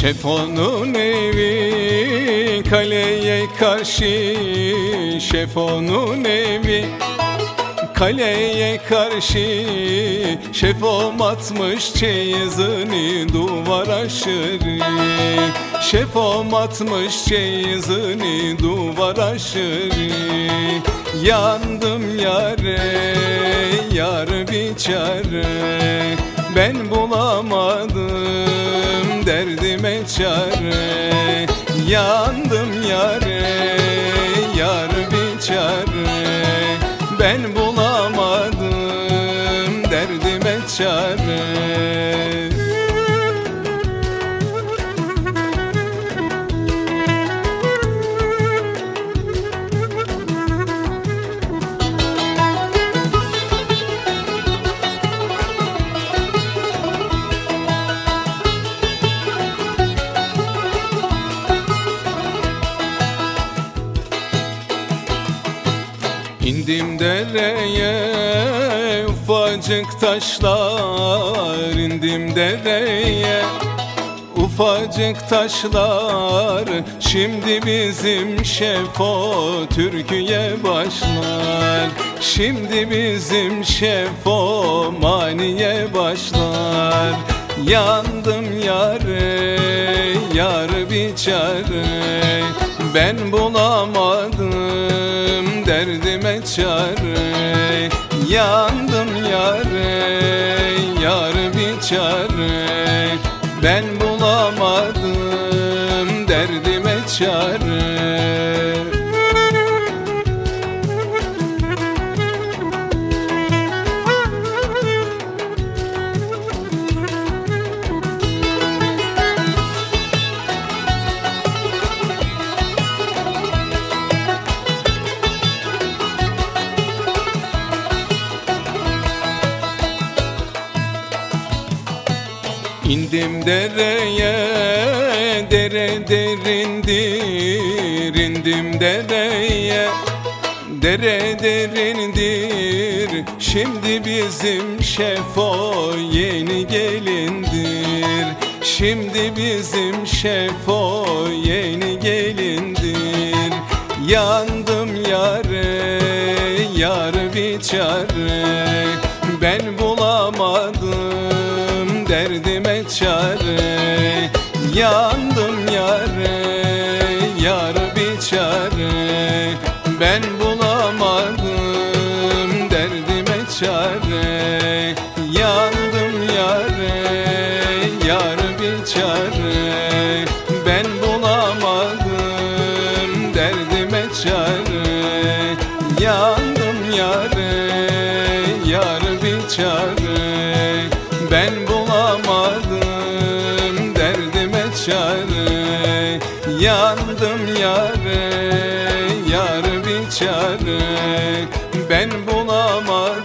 Şefonun evi kaleye karşı, şefonun evi kaleye karşı. Şefom atmış çeyizini duvar aşırı, şefom atmış çeyizini duvar aşırı. Yandım yare, yar biçare, ben bulamadım derdime çare. Yandım yare, yar biçare, ben bulamadım derdime çare. İndim dereye ufacık taşlar, indim dereye ufacık taşlar. Şimdi bizim şefo türküye başlar, şimdi bizim şefo maniye başlar. Yandım yare, yar biçare, ben bulamadım derdime çare. Yandım yare, yar biçare, ben bulamadım derdime çare. İndim dereye, dere derindir, indim dereye, dere derindir. Şimdi bizim şefo yeni gelindir, şimdi bizim şefo yeni gelindir. Yandım yare, yar biçare, ben bulamadım derdime çare. Yandım yare, yar biçare, ben bulamadım derdime çare. Yandım yare, yar biçare, ben bulamadım derdime çare. Yandım yare, yar biçare, ben bulamadım derdime çare. Yandım yare, yar biçare, ben bulamadım